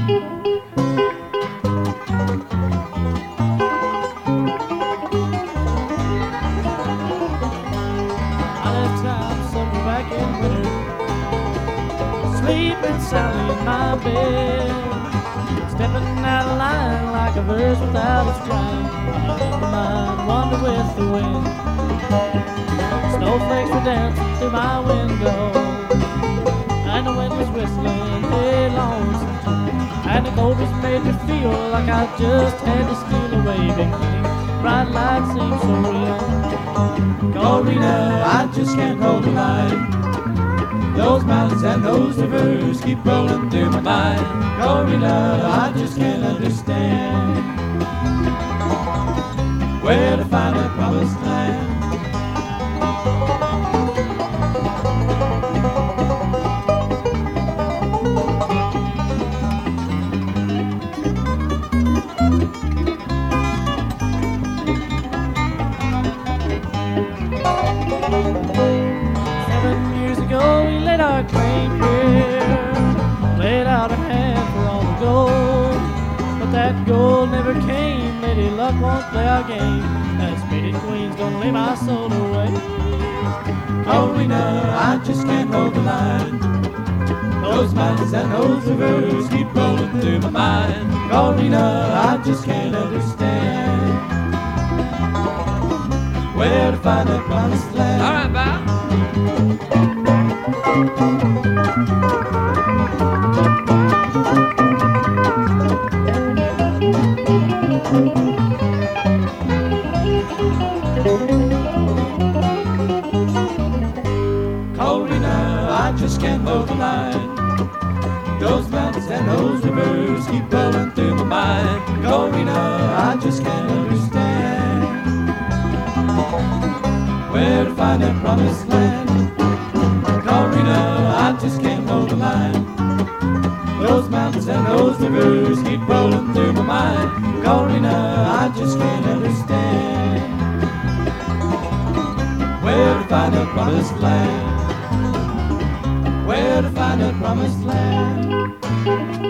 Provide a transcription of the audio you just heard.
Sleeping soundly in my bed, stepping out of line like a verse without its rhyme. My mind wander with the wind. Snowflakes were dancing through my window, and the wind was whistling a lonesome tune. And the cold breeze made me feel like I just had to steal away. Big thing, bright light seems so real. Corina, I just can't hold the line. Those mountains and those rivers keep rolling through my mind. Corina, I just can't understand where to find that promised land. 7 years ago we laid our claim here, laid out our hand for all the gold, but that gold never came. Lady Luck won't play our game. That speeding queen's gonna lay my soul away. Corina, I just can't hold the line. Those mountains and those rivers keep rolling through my mind. Corina, I just can't understand where to find that promised land. All right, Bob. Corina, I just can't hold the line. Those mountains and those rivers keep rolling through my mind. Corina, I just can't understand where to find that promised land. Corina, I just can't hold the line. Those mountains and those rivers keep rolling through my mind. Corina, I just can't understand where to find that promised land. Where to find that promised land.